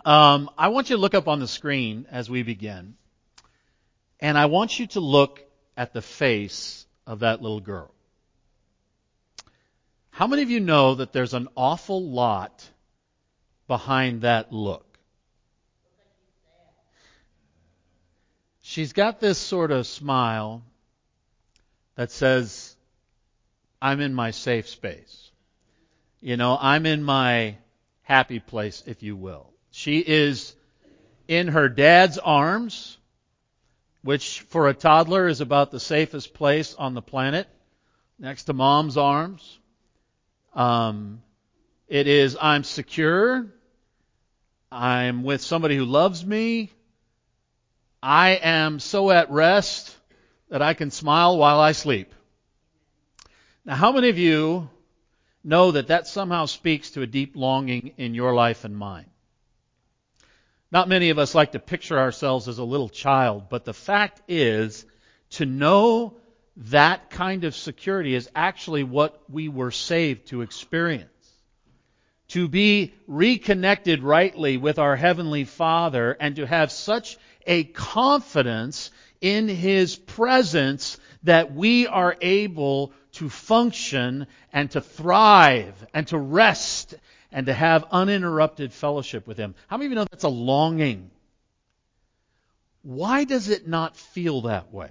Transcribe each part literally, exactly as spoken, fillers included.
Um, I want you to look up on the screen as we begin. And I want you to look at the face of that little girl. How many of you know that there's an awful lot behind that look? She's got this sort of smile that says, I'm in my safe space. You know, I'm in my happy place, if you will. She is in her dad's arms, which for a toddler is about the safest place on the planet, next to mom's arms. Um, it is, I'm secure. I'm with somebody who loves me. I am so at rest that I can smile while I sleep. Now, how many of you know that that somehow speaks to a deep longing in your life and mine? Not many of us like to picture ourselves as a little child, but the fact is, to know that kind of security is actually what we were saved to experience. To be reconnected rightly with our Heavenly Father and to have such a confidence in His presence that we are able to function and to thrive and to rest and to have uninterrupted fellowship with Him. How many of you know that's a longing? Why does it not feel that way?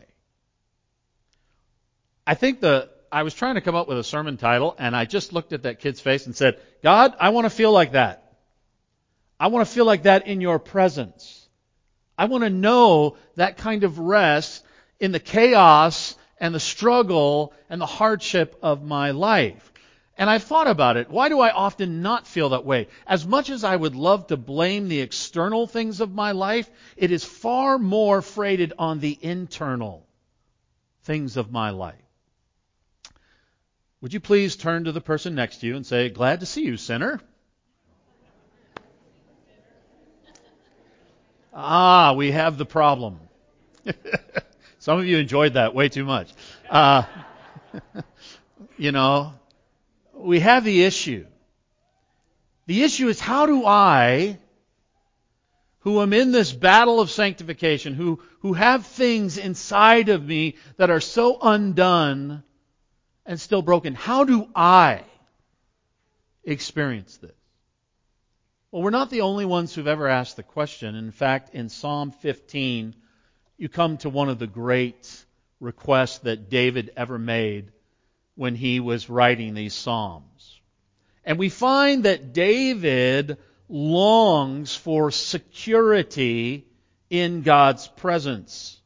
I think the I was trying to come up with a sermon title, and I just looked at that kid's face and said, God, I want to feel like that. I want to feel like that in your presence. I want to know that kind of rest in the chaos and the struggle and the hardship of my life. And I've thought about it. Why do I often not feel that way? As much as I would love to blame the external things of my life, it is far more freighted on the internal things of my life. Would you please turn to the person next to you and say, glad to see you, sinner. Ah, we have the problem. Some of you enjoyed that way too much. Uh, you know, we have the issue. The issue is, how do I, who am in this battle of sanctification, who, who have things inside of me that are so undone and still broken, how do I experience this? Well, we're not the only ones who've ever asked the question. In fact, in Psalm fifteen, you come to one of the great requests that David ever made when he was writing these Psalms. And we find that David longs for security in God's presence.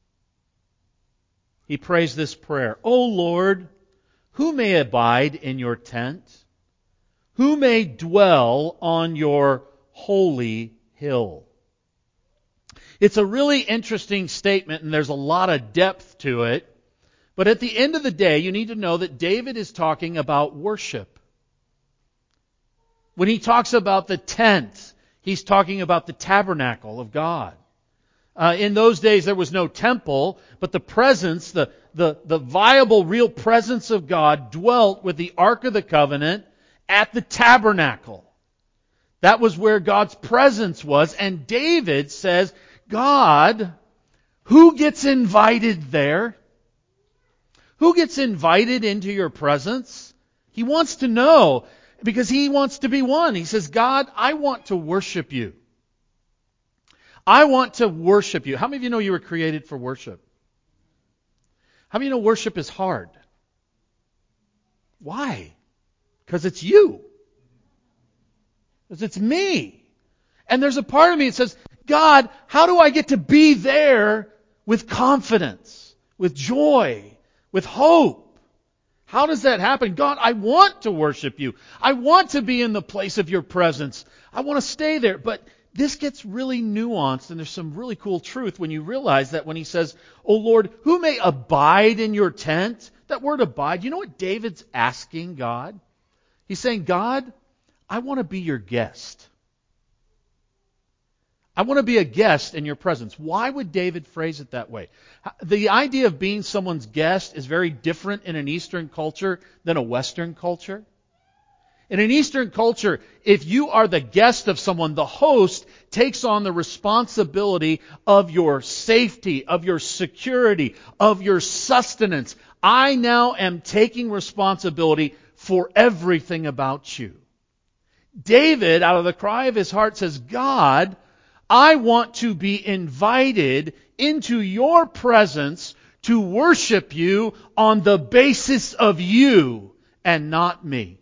He prays this prayer, O Lord, who may abide in your tent? Who may dwell on your holy hill? It's a really interesting statement, and there's a lot of depth to it. But at the end of the day, you need to know that David is talking about worship. When he talks about the tent, he's talking about the tabernacle of God. Uh, in those days, there was no temple, but the presence, the, the, the viable, real presence of God dwelt with the Ark of the Covenant at the tabernacle. That was where God's presence was. And David says, God, who gets invited there? Who gets invited into your presence? He wants to know, because he wants to be one. He says, God, I want to worship you. I want to worship you. How many of you know you were created for worship? How many of you know worship is hard? Why? Because it's you. Because it's me. And there's a part of me that says, God, how do I get to be there with confidence, with joy, with hope? How does that happen? God, I want to worship you. I want to be in the place of your presence. I want to stay there. But this gets really nuanced, and there's some really cool truth when you realize that when he says, O Lord, who may abide in your tent? That word abide, you know what David's asking God? He's saying, God, I want to be your guest. I want to be a guest in your presence. Why would David phrase it that way? The idea of being someone's guest is very different in an Eastern culture than a Western culture. In an Eastern culture, if you are the guest of someone, the host takes on the responsibility of your safety, of your security, of your sustenance. I now am taking responsibility for everything about you. David, out of the cry of his heart, says, God, I want to be invited into your presence to worship you on the basis of you and not me.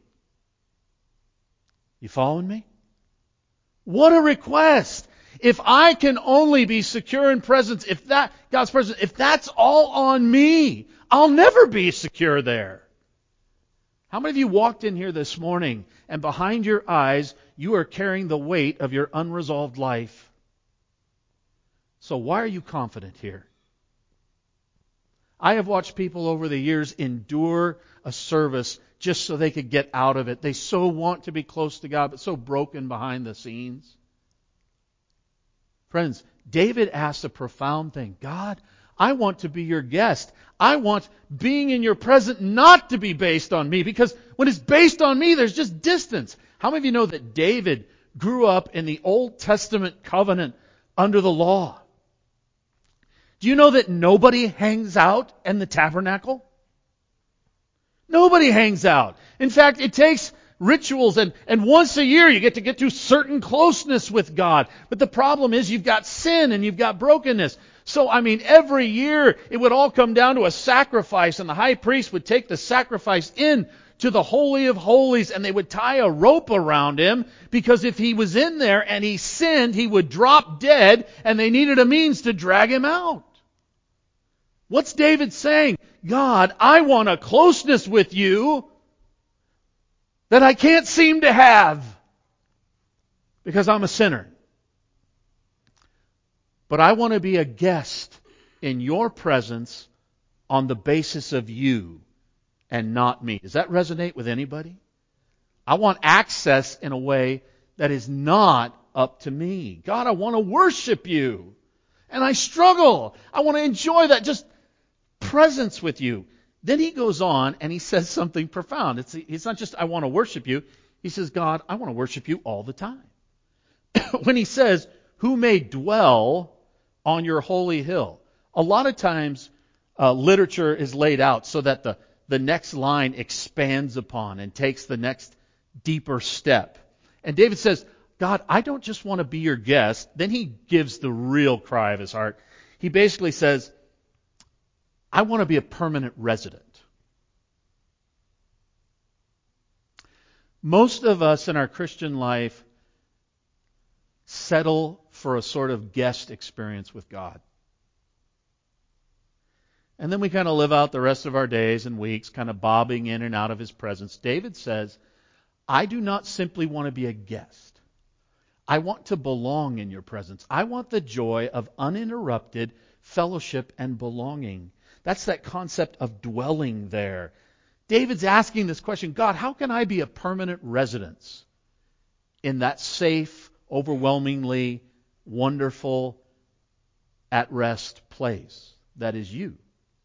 You following me? What a request! If I can only be secure in presence, if that, God's presence, if that's all on me, I'll never be secure there. How many of you walked in here this morning and behind your eyes you are carrying the weight of your unresolved life? So why are you confident here? I have watched people over the years endure a service just so they could get out of it. They so want to be close to God, but so broken behind the scenes. Friends, David asked a profound thing. God, I want to be your guest. I want being in your presence not to be based on me, because when it's based on me, there's just distance. How many of you know that David grew up in the Old Testament covenant under the law? Do you know that nobody hangs out in the tabernacle? Nobody hangs out. In fact, it takes rituals, and, and once a year you get to get to certain closeness with God. But the problem is you've got sin and you've got brokenness. So, I mean, every year it would all come down to a sacrifice, and the high priest would take the sacrifice in to the Holy of Holies, and they would tie a rope around him, because if he was in there and he sinned, he would drop dead, and they needed a means to drag him out. What's David saying? God, I want a closeness with you that I can't seem to have because I'm a sinner. But I want to be a guest in your presence on the basis of you and not me. Does that resonate with anybody? I want access in a way that is not up to me. God, I want to worship you. And I struggle. I want to enjoy that just presence with you. Then he goes on and he says something profound. It's, it's not just, I want to worship you. He says, God, I want to worship you all the time. When he says, who may dwell on your holy hill? A lot of times uh, literature is laid out so that the, the next line expands upon and takes the next deeper step. And David says, God, I don't just want to be your guest. Then he gives the real cry of his heart. He basically says, I want to be a permanent resident. Most of us in our Christian life settle for a sort of guest experience with God. And then we kind of live out the rest of our days and weeks kind of bobbing in and out of His presence. David says, I do not simply want to be a guest. I want to belong in your presence. I want the joy of uninterrupted fellowship and belonging. That's that concept of dwelling there. David's asking this question, God, how can I be a permanent residence in that safe, overwhelmingly wonderful, at-rest place that is you?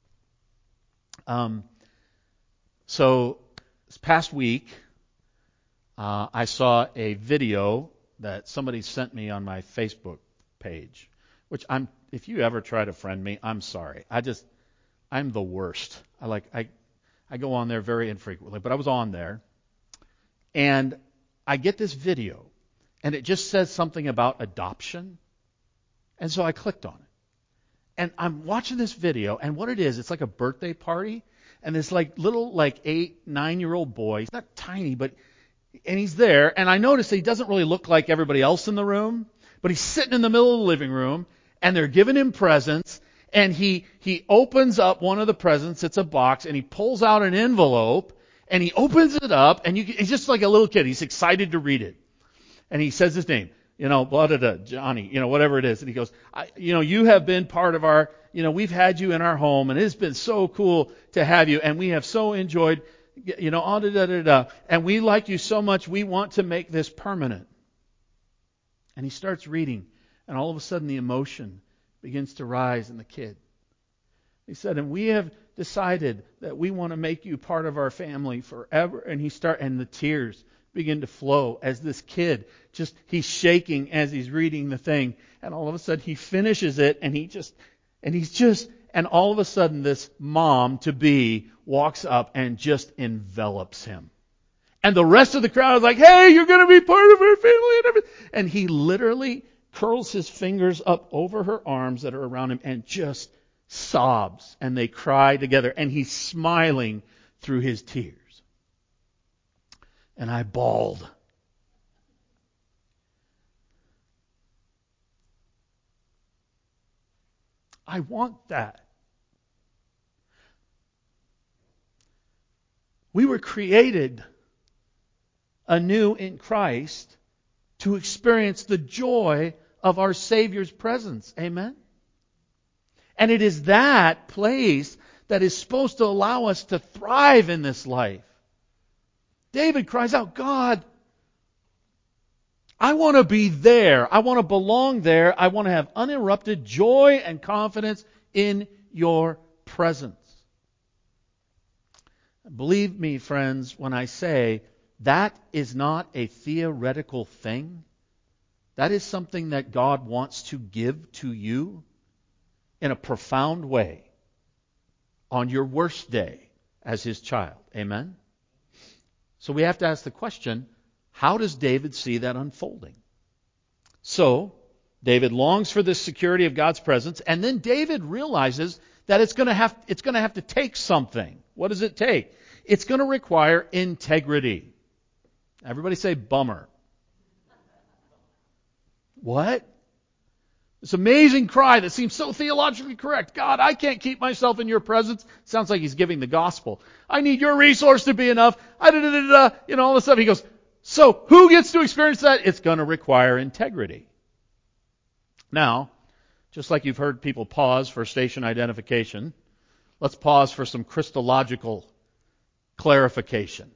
Um, so this past week, uh, I saw a video that somebody sent me on my Facebook page, which I'm, if you ever try to friend me, I'm sorry. I just, I'm the worst. I like, I, I go on there very infrequently, but I was on there, and I get this video, and it just says something about adoption, and so I clicked on it. And I'm watching this video, and what it is, it's like a birthday party, and this like little like eight, nine-year-old boy, he's not tiny, but, and he's there, and I noticed that he doesn't really look like everybody else in the room, but he's sitting in the middle of the living room, and they're giving him presents, and he, he opens up one of the presents, it's a box, and he pulls out an envelope, and he opens it up, and you, he's just like a little kid, he's excited to read it. And he says his name, you know, blah, blah, blah, Johnny, you know, whatever it is. And he goes, I, you know, you have been part of our, you know, we've had you in our home, and it's been so cool to have you, and we have so enjoyed, you know, da, da, da, da, and we like you so much, we want to make this permanent. And he starts reading, and all of a sudden the emotion begins to rise in the kid. He said, and we have decided that we want to make you part of our family forever. And he start, and the tears begin to flow as this kid, just he's shaking as he's reading the thing. And all of a sudden he finishes it and he just, and he's just, and all of a sudden this mom to be walks up and just envelops him. And the rest of the crowd is like, hey, you're going to be part of our family and everything. And he literally curls his fingers up over her arms that are around him and just sobs. And they cry together. And he's smiling through his tears. And I bawled. I want that. We were created anew in Christ to experience the joy of our Savior's presence. Amen? And it is that place that is supposed to allow us to thrive in this life. David cries out, God, I want to be there. I want to belong there. I want to have uninterrupted joy and confidence in your presence. Believe me, friends, when I say that is not a theoretical thing. That is something that God wants to give to you in a profound way on your worst day as His child. Amen? So we have to ask the question, how does David see that unfolding? So, David longs for this security of God's presence, and then David realizes that it's going to have, it's going to have to take something. What does it take? It's going to require integrity. Everybody say bummer. What? This amazing cry that seems so theologically correct. God, I can't keep myself in your presence. Sounds like he's giving the gospel. I need your resource to be enough. I da da da da. You know, all this stuff. He goes, so who gets to experience that? It's going to require integrity. Now, just like you've heard people pause for station identification, let's pause for some Christological clarification.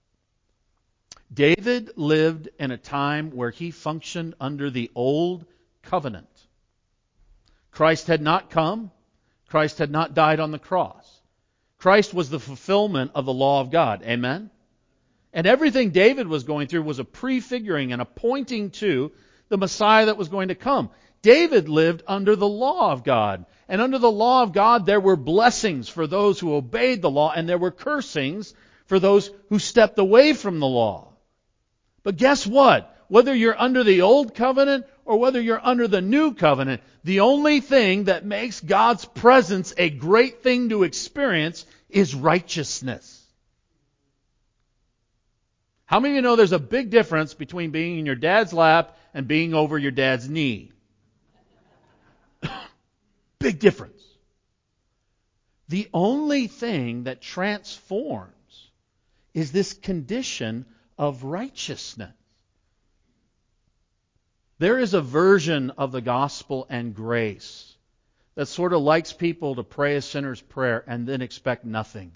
David lived in a time where he functioned under the old covenant. Christ had not come. Christ had not died on the cross. Christ was the fulfillment of the law of God. Amen? And everything David was going through was a prefiguring and a pointing to the Messiah that was going to come. David lived under the law of God. And under the law of God, there were blessings for those who obeyed the law, and there were cursings for those who stepped away from the law. But guess what? Whether you're under the old covenant or whether you're under the new covenant, the only thing that makes God's presence a great thing to experience is righteousness. How many of you know there's a big difference between being in your dad's lap and being over your dad's knee? Big difference. The only thing that transforms is this condition of righteousness. There is a version of the gospel and grace that sort of likes people to pray a sinner's prayer and then expect nothing.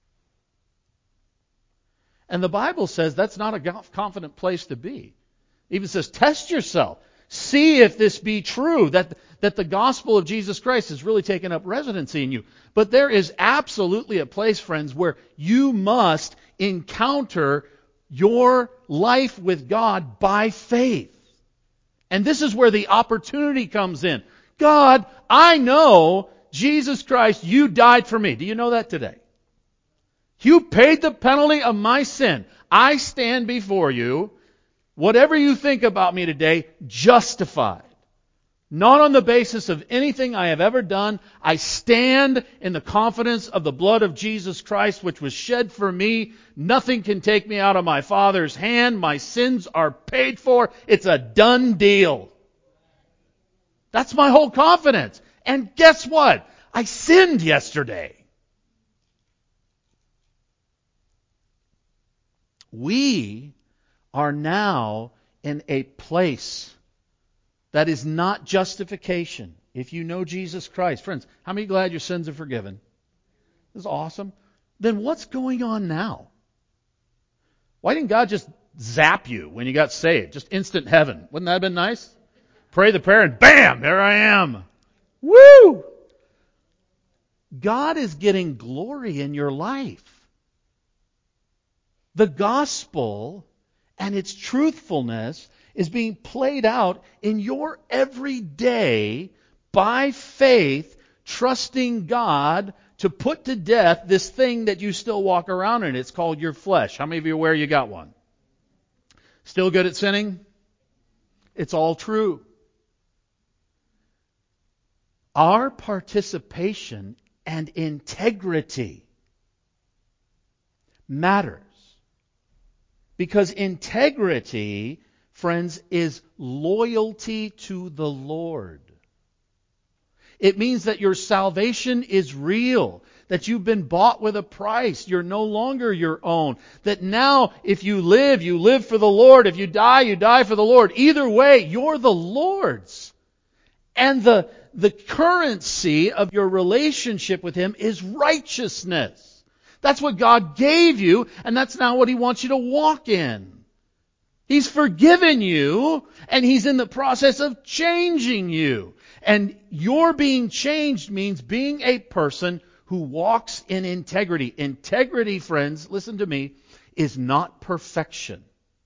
And the Bible says that's not a confident place to be. It even says, test yourself. See if this be true, that, that the gospel of Jesus Christ has really taken up residency in you. But there is absolutely a place, friends, where you must encounter your life with God by faith. And this is where the opportunity comes in. God, I know, Jesus Christ, you died for me. Do you know that today? You paid the penalty of my sin. I stand before you, whatever you think about me today, justified. Not on the basis of anything I have ever done. I stand in the confidence of the blood of Jesus Christ, which was shed for me. Nothing can take me out of my Father's hand. My sins are paid for. It's a done deal. That's my whole confidence. And guess what? I sinned yesterday. We are now in a place that is not justification. If you know Jesus Christ. Friends, how many are glad your sins are forgiven? This is awesome. Then what's going on now? Why didn't God just zap you when you got saved? Just instant heaven. Wouldn't that have been nice? Pray the prayer and bam, there I am. Woo! God is getting glory in your life. The gospel and its truthfulness is being played out in your everyday, by faith, trusting God to put to death this thing that you still walk around in. It's called your flesh. How many of you are aware you got one? Still good at sinning? It's all true. Our participation and integrity matters. Because integrity, friends, is loyalty to the Lord. It means that your salvation is real, that you've been bought with a price. You're no longer your own. That now, if you live, you live for the Lord. If you die, you die for the Lord. Either way, you're the Lord's. And the, the currency of your relationship with Him is righteousness. That's what God gave you, and that's now what He wants you to walk in. He's forgiven you, and He's in the process of changing you. And your being changed means being a person who walks in integrity. Integrity, friends, listen to me, is not perfection.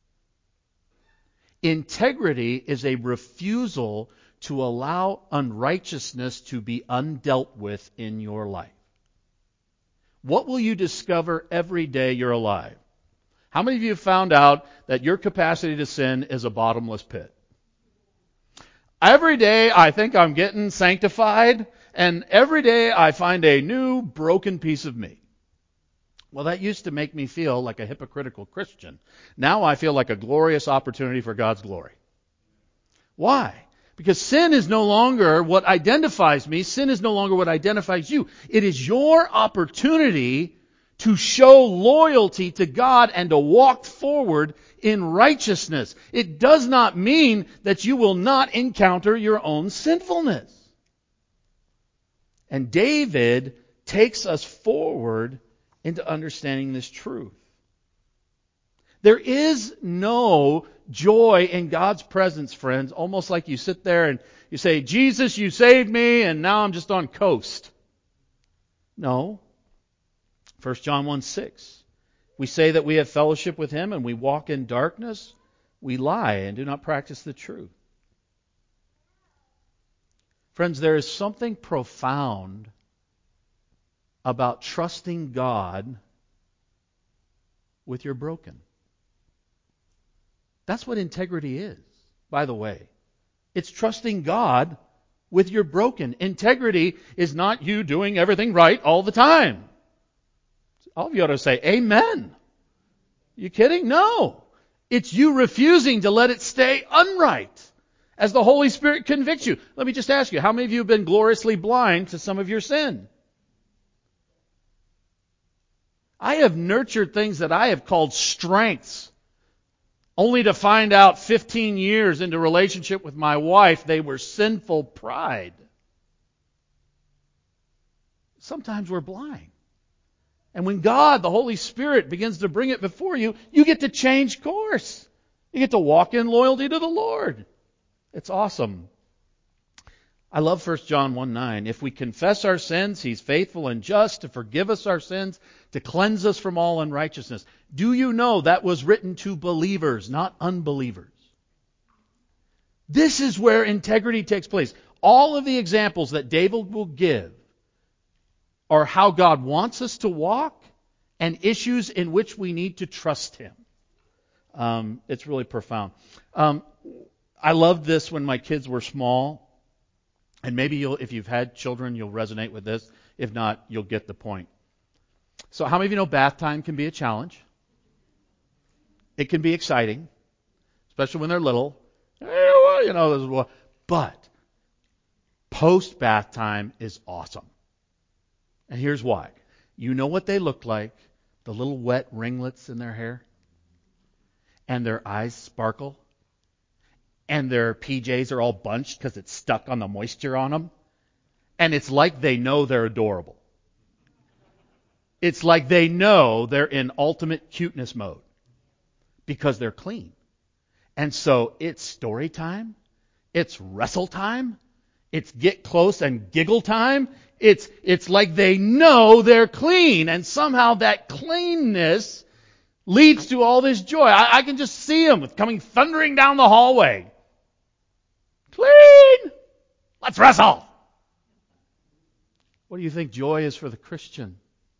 Integrity is a refusal to allow unrighteousness to be undealt with in your life. What will you discover every day you're alive? How many of you have found out that your capacity to sin is a bottomless pit? Every day I think I'm getting sanctified, and every day I find a new broken piece of me. Well, that used to make me feel like a hypocritical Christian. Now I feel like a glorious opportunity for God's glory. Why? Because sin is no longer what identifies me. Sin is no longer what identifies you. It is your opportunity to show loyalty to God and to walk forward in righteousness. It does not mean that you will not encounter your own sinfulness. And David takes us forward into understanding this truth. There is no joy in God's presence, friends, almost like you sit there and you say, Jesus, you saved me, and now I'm just on coast. No. First John one six. We say that we have fellowship with Him and we walk in darkness. We lie and do not practice the truth. Friends, there is something profound about trusting God with your broken. That's what integrity is, by the way. It's trusting God with your broken. Integrity is not you doing everything right all the time. All of you ought to say, Amen. You kidding? No. It's you refusing to let it stay unright as the Holy Spirit convicts you. Let me just ask you, how many of you have been gloriously blind to some of your sin? I have nurtured things that I have called strengths, only to find out fifteen years into relationship with my wife, they were sinful pride. Sometimes we're blind. And when God, the Holy Spirit, begins to bring it before you, you get to change course. You get to walk in loyalty to the Lord. It's awesome. I love First John one nine. If we confess our sins, He's faithful and just to forgive us our sins, to cleanse us from all unrighteousness. Do you know that was written to believers, not unbelievers? This is where integrity takes place. All of the examples that David will give are how God wants us to walk and issues in which we need to trust Him. Um, it's really profound. Um, I loved this when my kids were small. And maybe you'll, if you've had children, you'll resonate with this. If not, you'll get the point. So how many of you know bath time can be a challenge? It can be exciting, especially when they're little. You know, but post-bath time is awesome. And here's why. You know what they look like? The little wet ringlets in their hair. And their eyes sparkle. And their P Js are all bunched because it's stuck on the moisture on them. And it's like they know they're adorable. It's like they know they're in ultimate cuteness mode because they're clean. And so it's story time. It's wrestle time. It's get close and giggle time. It's, it's like they know they're clean. And somehow that cleanness leads to all this joy. I, I can just see him coming thundering down the hallway. Clean! Let's wrestle! What do you think joy is for the Christian?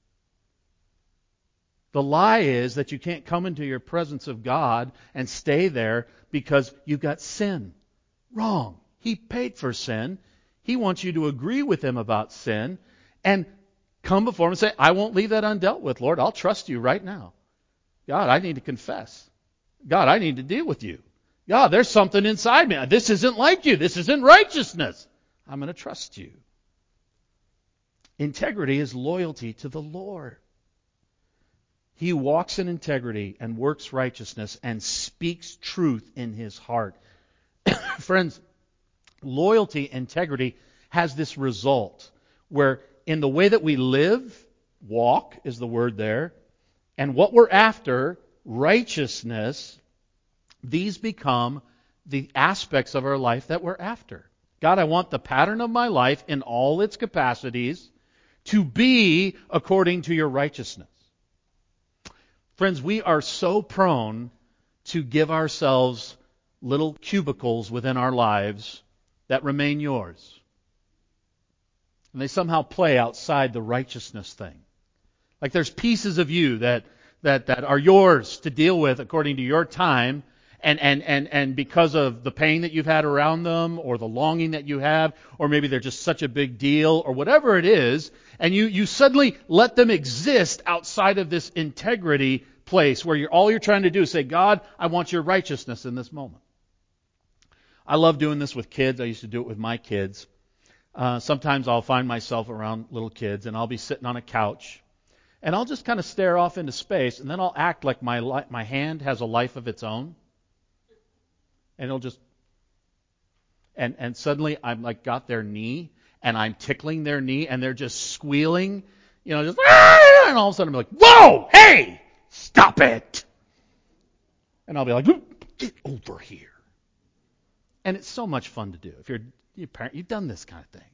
The lie is that you can't come into your presence of God and stay there because you've got sin. Wrong. He paid for sin. He wants you to agree with Him about sin and come before Him and say, I won't leave that undealt with, Lord. I'll trust you right now. God, I need to confess. God, I need to deal with you. God, there's something inside me. This isn't like you. This isn't righteousness. I'm going to trust you. Integrity is loyalty to the Lord. He walks in integrity and works righteousness and speaks truth in his heart. Friends, loyalty, integrity has this result where in the way that we live, walk is the word there, and what we're after, righteousness, these become the aspects of our life that we're after. God, I want the pattern of my life in all its capacities to be according to your righteousness. Friends, we are so prone to give ourselves little cubicles within our lives that remain yours. And they somehow play outside the righteousness thing. Like there's pieces of you that, that, that are yours to deal with according to your time, and, and, and, and because of the pain that you've had around them, or the longing that you have, or maybe they're just such a big deal, or whatever it is, and you, you suddenly let them exist outside of this integrity place where you're, all you're trying to do is say, God, I want your righteousness in this moment. I love doing this with kids. I used to do it with my kids. Uh, sometimes I'll find myself around little kids and I'll be sitting on a couch and I'll just kind of stare off into space, and then I'll act like my li- my hand has a life of its own. And it'll just, and, and suddenly I'm like got their knee and I'm tickling their knee and they're just squealing, you know, just, ah! And all of a sudden I'm like, whoa, hey, stop it. And I'll be like, get over here. And it's so much fun to do. If you're, you're parent, you've done this kind of thing.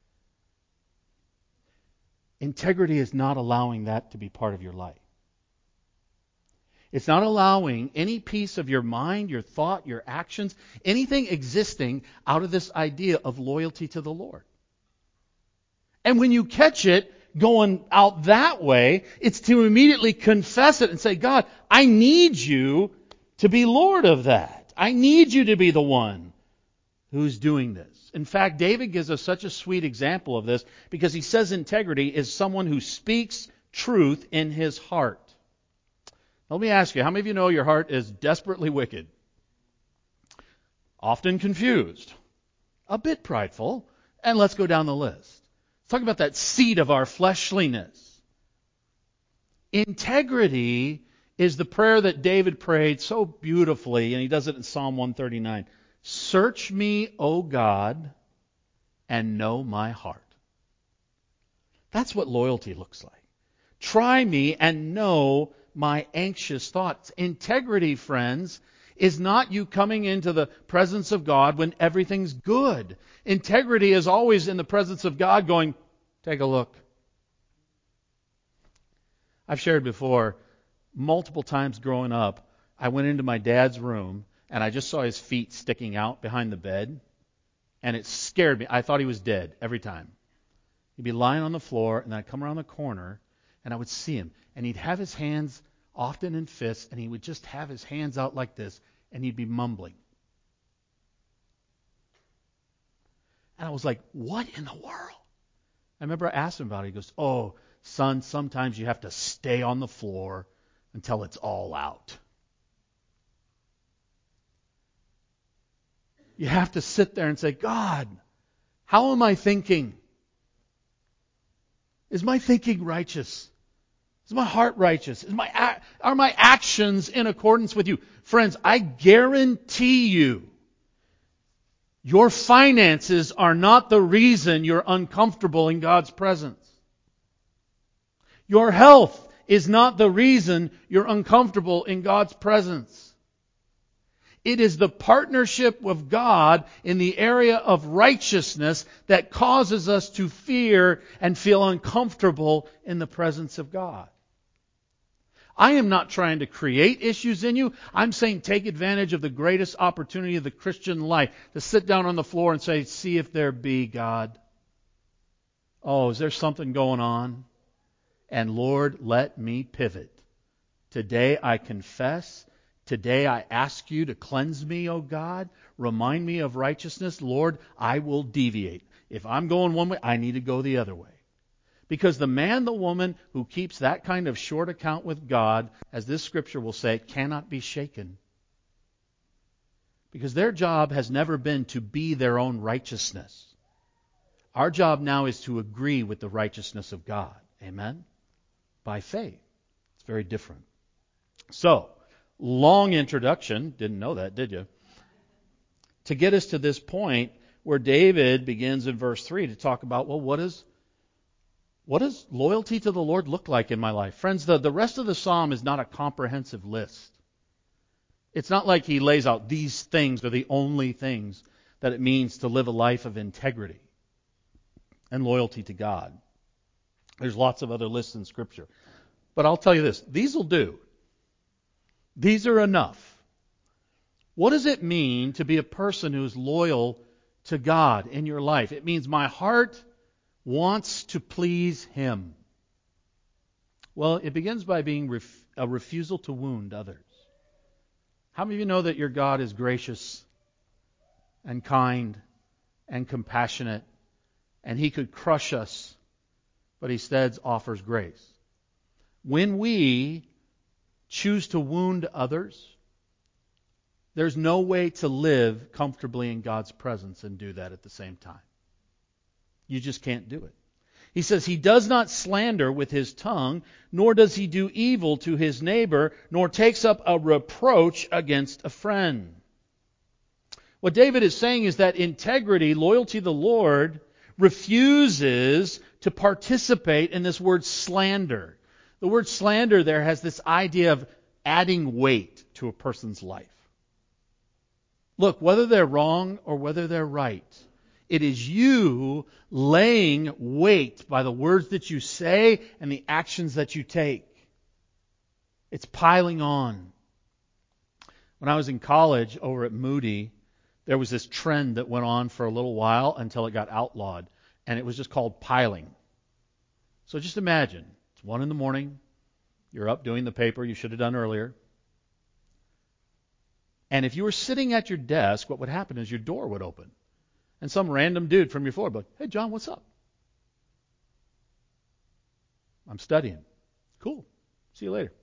Integrity is not allowing that to be part of your life. It's not allowing any piece of your mind, your thought, your actions, anything existing out of this idea of loyalty to the Lord. And when you catch it going out that way, it's to immediately confess it and say, God, I need you to be Lord of that. I need you to be the one who's doing this. In fact, David gives us such a sweet example of this because he says integrity is someone who speaks truth in his heart. Let me ask you, how many of you know your heart is desperately wicked? Often confused, a bit prideful, and let's go down the list. Let's talk about that seed of our fleshliness. Integrity is the prayer that David prayed so beautifully, and he does it in Psalm one thirty-nine. Search me, O God, and know my heart. That's what loyalty looks like. Try me and know my anxious thoughts. Integrity, friends, is not you coming into the presence of God when everything's good. Integrity is always in the presence of God going, take a look. I've shared before, multiple times growing up, I went into my dad's room and I just saw his feet sticking out behind the bed, and it scared me. I thought he was dead every time. He'd be lying on the floor, and then I'd come around the corner, and I would see him, and he'd have his hands often in fists, and he would just have his hands out like this, and he'd be mumbling. And I was like, what in the world? I remember I asked him about it. He goes, oh, son, sometimes you have to stay on the floor until it's all out. You have to sit there and say, God, how am I thinking? Is my thinking righteous? Is my heart righteous? Is my are my actions in accordance with you? Friends, I guarantee you, your finances are not the reason you're uncomfortable in God's presence. Your health is not the reason you're uncomfortable in God's presence. It is the partnership with God in the area of righteousness that causes us to fear and feel uncomfortable in the presence of God. I am not trying to create issues in you. I'm saying take advantage of the greatest opportunity of the Christian life, to sit down on the floor and say, see if there be God. Oh, is there something going on? And Lord, let me pivot. Today I confess. Today I ask you to cleanse me, O God. Remind me of righteousness. Lord, I will deviate. If I'm going one way, I need to go the other way. Because the man, the woman who keeps that kind of short account with God, as this scripture will say, cannot be shaken. Because their job has never been to be their own righteousness. Our job now is to agree with the righteousness of God. Amen? By faith. It's very different. So, long introduction. Didn't know that, did you? To get us to this point where David begins in verse three to talk about, well, what is What does loyalty to the Lord look like in my life? Friends, the, the rest of the psalm is not a comprehensive list. It's not like he lays out these things are the only things that it means to live a life of integrity and loyalty to God. There's lots of other lists in Scripture. But I'll tell you this, these will do. These are enough. What does it mean to be a person who is loyal to God in your life? It means my heart wants to please Him. Well, it begins by being ref- a refusal to wound others. How many of you know that your God is gracious and kind and compassionate, and He could crush us, but instead offers grace? When we choose to wound others, there's no way to live comfortably in God's presence and do that at the same time. You just can't do it. He says he does not slander with his tongue, nor does he do evil to his neighbor, nor takes up a reproach against a friend. What David is saying is that integrity, loyalty to the Lord, refuses to participate in this word slander. The word slander there has this idea of adding weight to a person's life. Look, whether they're wrong or whether they're right, it is you laying weight by the words that you say and the actions that you take. It's piling on. When I was in college over at Moody, there was this trend that went on for a little while until it got outlawed, and it was just called piling. So just imagine, it's one in the morning, you're up doing the paper you should have done earlier, and if you were sitting at your desk, what would happen is your door would open. And some random dude from your floor would be like, hey, John, what's up? I'm studying. Cool. See you later.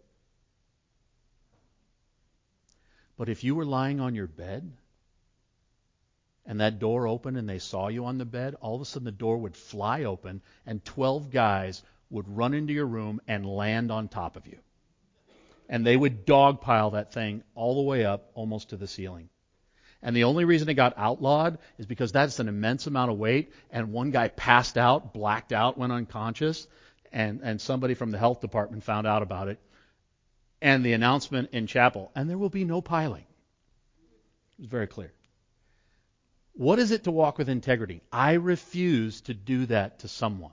But if you were lying on your bed and that door opened and they saw you on the bed, all of a sudden the door would fly open and twelve guys would run into your room and land on top of you. And they would dogpile that thing all the way up almost to the ceiling. And the only reason it got outlawed is because that's an immense amount of weight, and one guy passed out, blacked out, went unconscious, and, and somebody from the health department found out about it. And the announcement in chapel, and there will be no piling. It was very clear. What is it to walk with integrity? I refuse to do that to someone.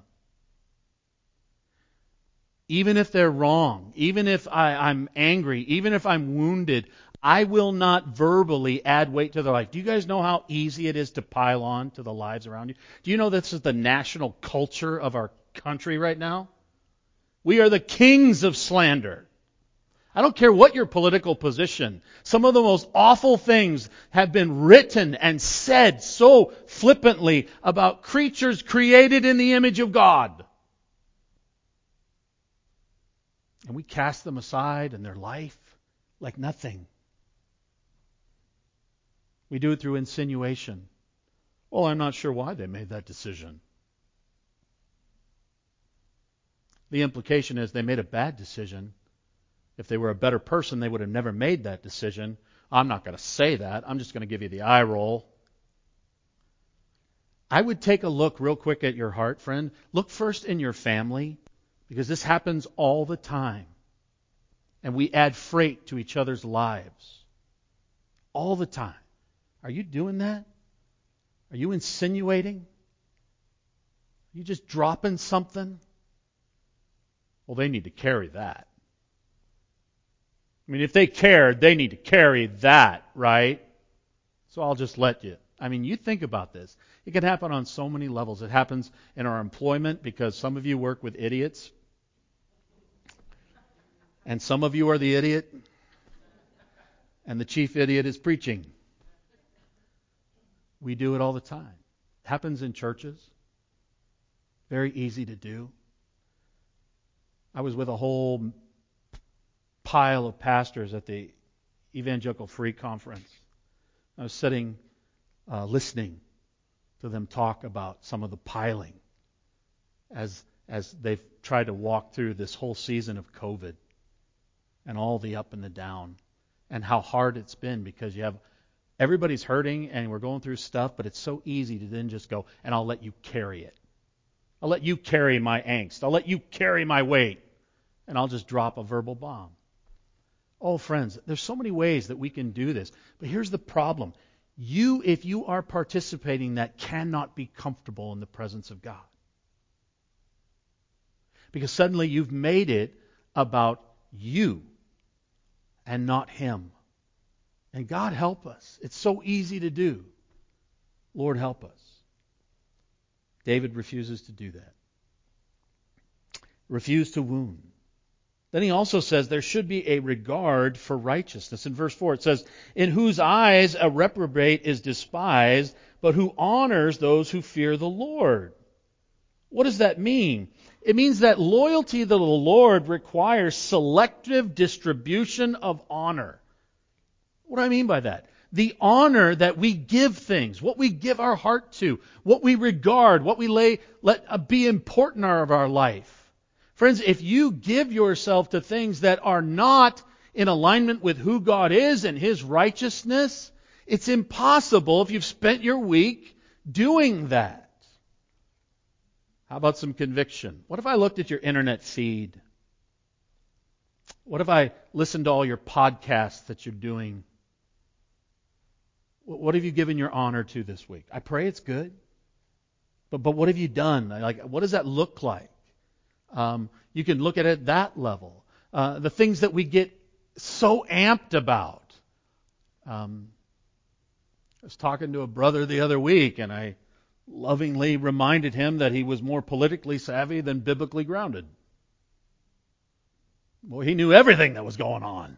Even if they're wrong, even if I, I'm angry, even if I'm wounded, I will not verbally add weight to their life. Do you guys know how easy it is to pile on to the lives around you? Do you know this is the national culture of our country right now? We are the kings of slander. I don't care what your political position. Some of the most awful things have been written and said so flippantly about creatures created in the image of God. And we cast them aside and their life like nothing. We do it through insinuation. Well, I'm not sure why they made that decision. The implication is they made a bad decision. If they were a better person, they would have never made that decision. I'm not going to say that. I'm just going to give you the eye roll. I would take a look real quick at your heart, friend. Look first in your family, because this happens all the time. And we add freight to each other's lives. All the time. Are you doing that? Are you insinuating? Are you just dropping something? Well, they need to carry that. I mean, if they cared, they need to carry that, right? So I'll just let you. I mean, you think about this. It can happen on so many levels. It happens in our employment because some of you work with idiots. And some of you are the idiot. And the chief idiot is preaching. We do it all the time. It happens in churches. Very easy to do. I was with a whole pile of pastors at the Evangelical Free Conference. I was sitting, uh, listening to them talk about some of the piling as as they've tried to walk through this whole season of COVID and all the up and the down and how hard it's been because you have everybody's hurting and we're going through stuff, but it's so easy to then just go, and I'll let you carry it. I'll let you carry my angst. I'll let you carry my weight. And I'll just drop a verbal bomb. Oh, friends, there's so many ways that we can do this. But here's the problem. You, if you are participating in that, cannot be comfortable in the presence of God. Because suddenly you've made it about you and not Him. And God help us. It's so easy to do. Lord, help us. David refuses to do that. Refuse to wound. Then he also says there should be a regard for righteousness. In verse four it says, in whose eyes a reprobate is despised, but who honors those who fear the Lord. What does that mean? It means that loyalty to the Lord requires selective distribution of honor. What do I mean by that? The honor that we give things, what we give our heart to, what we regard, what we lay, let be important of our life. Friends, if you give yourself to things that are not in alignment with who God is and His righteousness, it's impossible if you've spent your week doing that. How about some conviction? What if I looked at your internet feed? What if I listened to all your podcasts that you're doing? What have you given your honor to this week? I pray it's good. But but what have you done? Like, what does that look like? Um, you can look at it at that level. Uh, the things that we get so amped about. Um, I was talking to a brother the other week, and I lovingly reminded him that he was more politically savvy than biblically grounded. Well, he knew everything that was going on.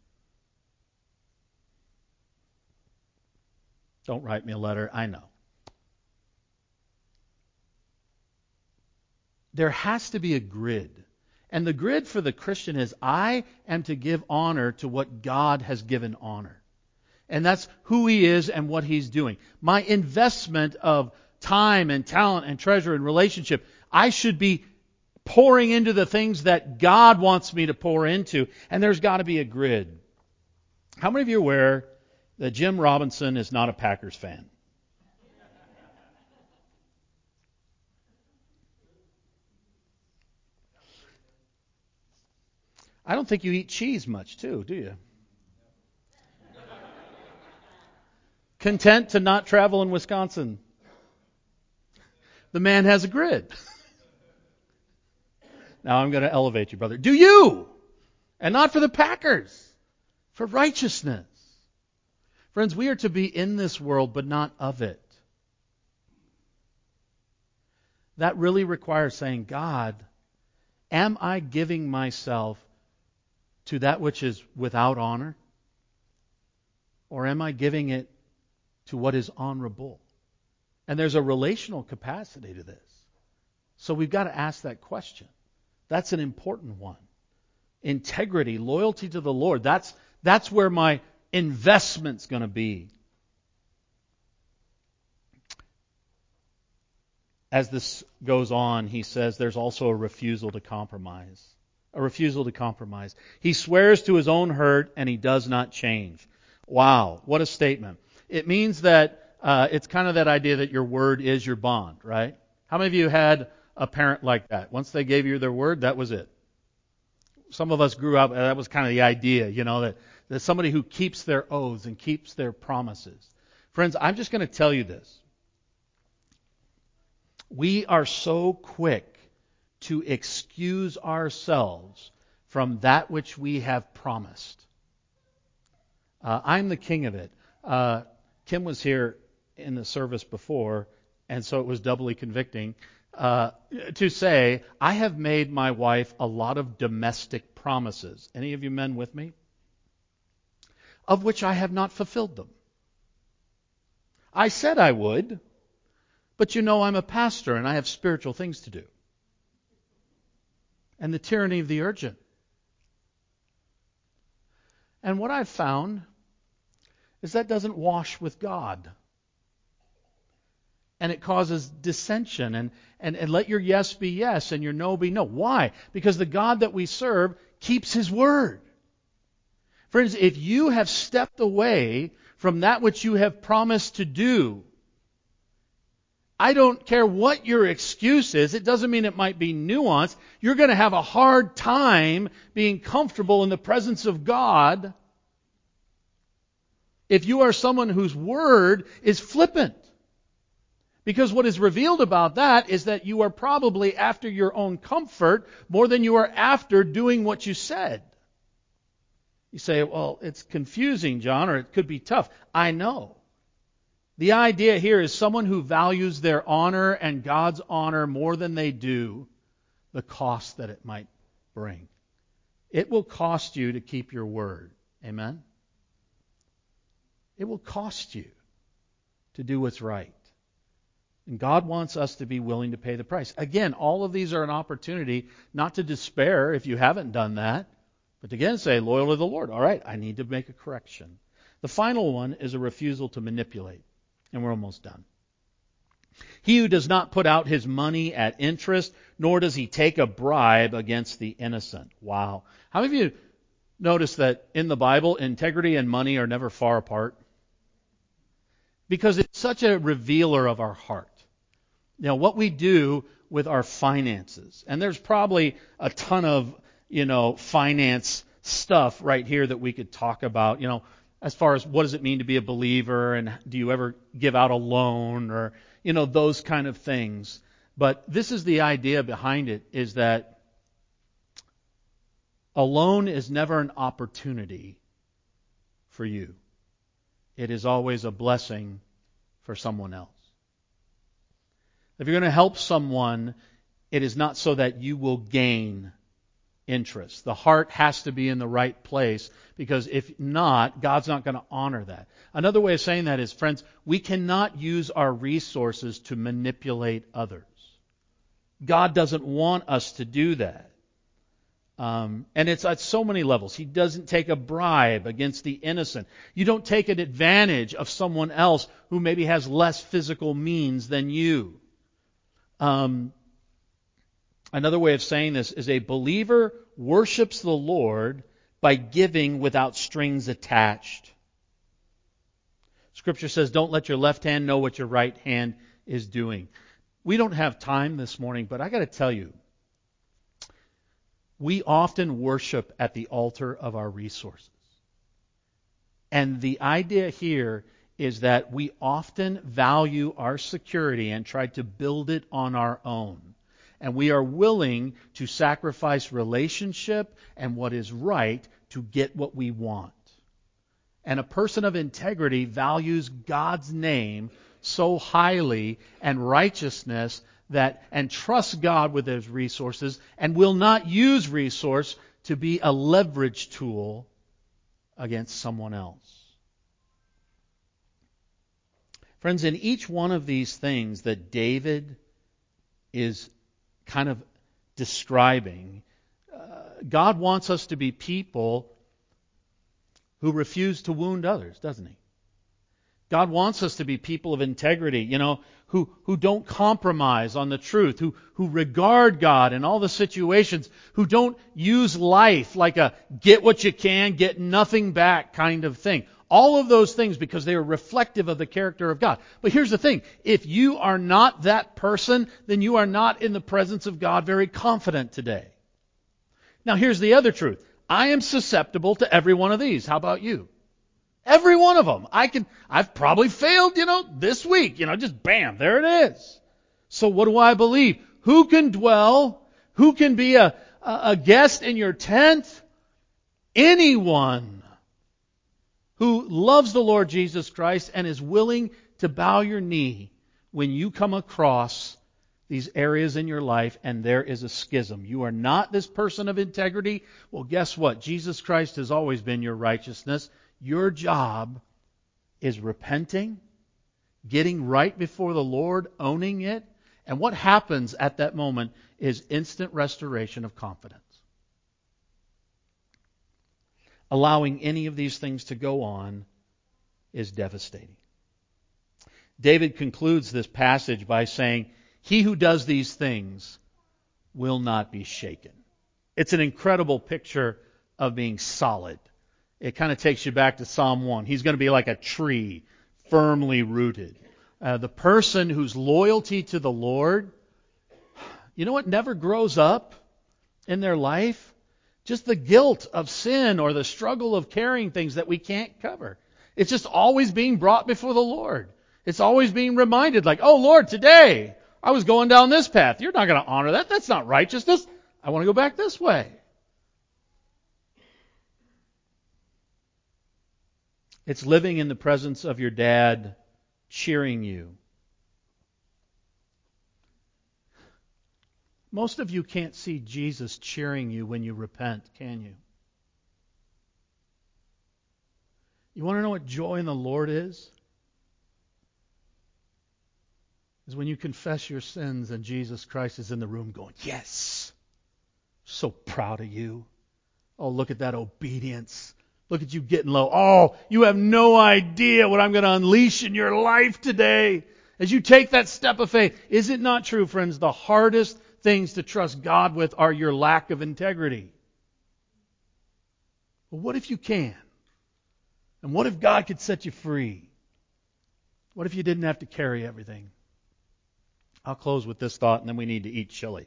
Don't write me a letter, I know. There has to be a grid. And the grid for the Christian is, I am to give honor to what God has given honor. And that's who He is and what He's doing. My investment of time and talent and treasure and relationship, I should be pouring into the things that God wants me to pour into. And there's got to be a grid. How many of you are aware that Jim Robinson is not a Packers fan? I don't think you eat cheese much, too, do you? Content to not travel in Wisconsin. The man has a grid. Now I'm going to elevate you, brother. Do you? And not for the Packers. For righteousness. Friends, we are to be in this world, but not of it. That really requires saying, God, am I giving myself to that which is without honor? Or am I giving it to what is honorable? And there's a relational capacity to this. So we've got to ask that question. That's an important one. Integrity, loyalty to the Lord. That's, that's where my investment's going to be. As this goes on, he says there's also a refusal to compromise. A refusal to compromise. He swears to his own hurt and he does not change. Wow, what a statement. It means that uh, it's kind of that idea that your word is your bond, right? How many of you had a parent like that? Once they gave you their word, that was it. Some of us grew up, and that was kind of the idea, you know, that, that somebody who keeps their oaths and keeps their promises. Friends, I'm just going to tell you this. We are so quick to excuse ourselves from that which we have promised. Uh, I'm the king of it. Uh, Kim was here in the service before, and so it was doubly convicting uh, to say, I have made my wife a lot of domestic promises. Any of you men with me? Of which I have not fulfilled them. I said I would, but you know I'm a pastor and I have spiritual things to do. And the tyranny of the urgent. And what I've found is that doesn't wash with God. And it causes dissension. And, and, and let your yes be yes and your no be no. Why? Because the God that we serve keeps His word. Friends, if you have stepped away from that which you have promised to do, I don't care what your excuse is. It doesn't mean it might be nuanced. You're going to have a hard time being comfortable in the presence of God if you are someone whose word is flippant. Because what is revealed about that is that you are probably after your own comfort more than you are after doing what you said. You say, well, it's confusing, John, or it could be tough. I know. The idea here is someone who values their honor and God's honor more than they do the cost that it might bring. It will cost you to keep your word. Amen? It will cost you to do what's right. And God wants us to be willing to pay the price. Again, all of these are an opportunity not to despair if you haven't done that, but to again say, loyal to the Lord. All right, I need to make a correction. The final one is a refusal to manipulate. And we're almost done. He who does not put out his money at interest, nor does he take a bribe against the innocent. Wow. How many of you notice that in the Bible, integrity and money are never far apart? Because it's such a revealer of our heart. You know, what we do with our finances. And there's probably a ton of, you know, finance stuff right here that we could talk about. You know, as far as what does it mean to be a believer, and do you ever give out a loan, or, you know, those kind of things. But this is the idea behind it, is that a loan is never an opportunity for you. It is always a blessing for someone else. If you're going to help someone, it is not so that you will gain interest. The heart has to be in the right place, because if not, God's not going to honor that. Another way of saying that is, friends, we cannot use our resources to manipulate others. God doesn't want us to do that. Um, and it's at so many levels. He doesn't take a bribe against the innocent. You don't take an advantage of someone else who maybe has less physical means than you. Um, another way of saying this is, a believer worships the Lord by giving without strings attached. Scripture says, don't let your left hand know what your right hand is doing. We don't have time this morning, but I got to tell you, we often worship at the altar of our resources. And the idea here is that we often value our security and try to build it on our own. And we are willing to sacrifice relationship and what is right to get what we want. And a person of integrity values God's name so highly and righteousness that, and trusts God with His resources, and will not use resource to be a leverage tool against someone else. Friends, in each one of these things that David is kind of describing, uh, God wants us to be people who refuse to wound others, doesn't He? God wants us to be people of integrity, you know, who, who don't compromise on the truth, who, who regard God in all the situations, who don't use life like a get what you can, get nothing back kind of thing. All of those things because they are reflective of the character of God. But here's the thing. If you are not that person, then you are not in the presence of God very confident today. Now here's the other truth. I am susceptible to every one of these. How about you? Every one of them. I can, I've probably failed, you know, this week, you know, just bam, there it is. So what do I believe? Who can dwell? Who can be a, a guest in your tent? Anyone. who loves the Lord Jesus Christ and is willing to bow your knee when you come across these areas in your life and there is a schism. You are not this person of integrity. Well, guess what? Jesus Christ has always been your righteousness. Your job is repenting, getting right before the Lord, owning it. And what happens at that moment is instant restoration of confidence. Allowing any of these things to go on is devastating. David concludes this passage by saying, "He who does these things will not be shaken." It's an incredible picture of being solid. It kind of takes you back to Psalm one. He's going to be like a tree, firmly rooted. Uh, the person whose loyalty to the Lord, you know what never grows up in their life? Just the guilt of sin or the struggle of carrying things that we can't cover. It's just always being brought before the Lord. It's always being reminded like, oh Lord, today I was going down this path. You're not going to honor that. That's not righteousness. I want to go back this way. It's living in the presence of your dad cheering you. Most of you can't see Jesus cheering you when you repent, can you? You want to know what joy in the Lord is? Is when you confess your sins and Jesus Christ is in the room going, yes, so proud of you. Oh, look at that obedience. Look at you getting low. Oh, you have no idea what I'm going to unleash in your life today as you take that step of faith. Is it not true, friends? The hardest things to trust God with are your lack of integrity. But what if you can? And what if God could set you free? What if you didn't have to carry everything? I'll close with this thought and then we need to eat chili.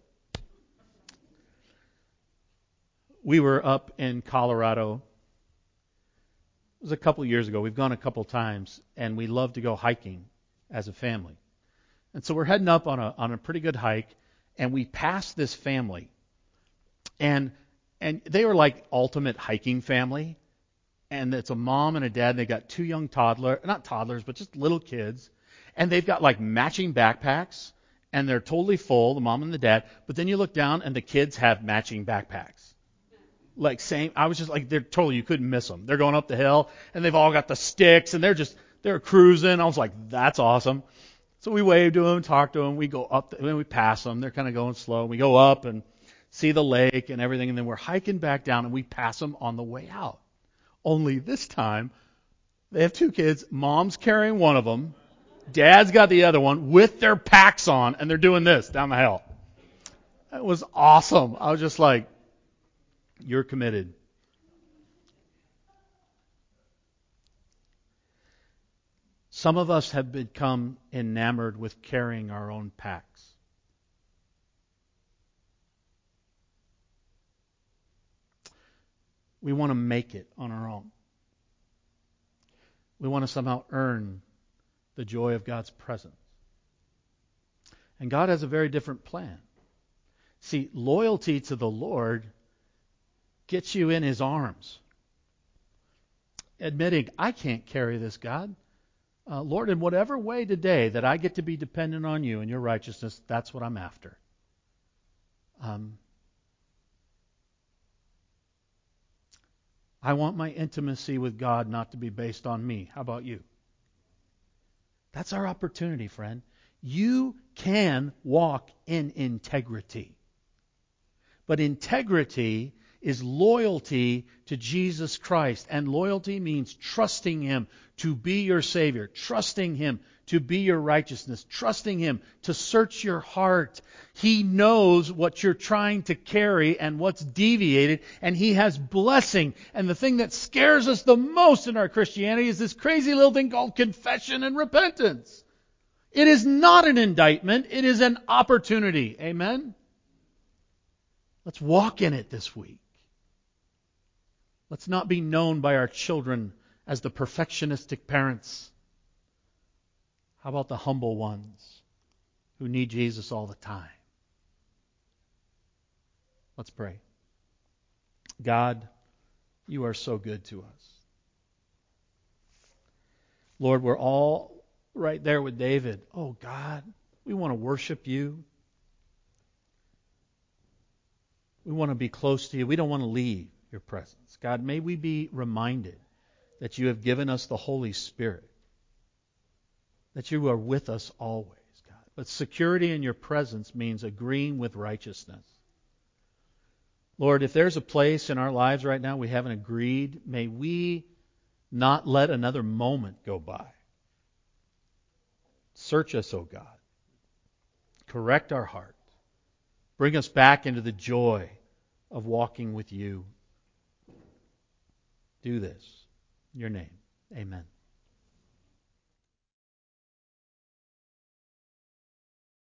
We were up in Colorado. It was a couple of years ago. We've gone a couple times and we love to go hiking as a family. And so we're heading up on a on a pretty good hike and we passed this family. And and they were like ultimate hiking family. And it's a mom and a dad and they got two young toddlers, not toddlers, but just little kids. And they've got like matching backpacks. And they're totally full, the mom and the dad. But then you look down and the kids have matching backpacks. Like same, I was just like, they're totally, you couldn't miss them. They're going up the hill and they've all got the sticks and they're just, they're cruising. I was like, that's awesome. So we wave to them, talk to them. We go up, the, we pass them. They're kind of going slow. We go up and see the lake and everything. And then we're hiking back down and we pass them on the way out. Only this time, they have two kids. Mom's carrying one of them. Dad's got the other one with their packs on, and they're doing this down the hill. It was awesome. I was just like, you're committed. Some of us have become enamored with carrying our own packs. We want to make it on our own. We want to somehow earn the joy of God's presence. And God has a very different plan. See, loyalty to the Lord gets you in His arms. Admitting, I can't carry this, God. Uh, Lord, in whatever way today that I get to be dependent on you and your righteousness, that's what I'm after. Um, I want my intimacy with God not to be based on me. How about you? That's our opportunity, friend. You can walk in integrity. But integrity is loyalty to Jesus Christ. And loyalty means trusting Him to be your Savior, trusting Him to be your righteousness, trusting Him to search your heart. He knows what you're trying to carry and what's deviated, and He has blessing. And the thing that scares us the most in our Christianity is this crazy little thing called confession and repentance. It is not an indictment, it is an opportunity. Amen? Let's walk in it this week. Let's not be known by our children as the perfectionistic parents. How about the humble ones who need Jesus all the time? Let's pray. God, you are so good to us. Lord, we're all right there with David. Oh, God, we want to worship you. We want to be close to you. We don't want to leave your presence. God, may we be reminded that you have given us the Holy Spirit, that you are with us always, God. But security in your presence means agreeing with righteousness. Lord, if there's a place in our lives right now we haven't agreed, may we not let another moment go by. Search us, O God. Correct our heart. Bring us back into the joy of walking with you. Do this. In your name. Amen.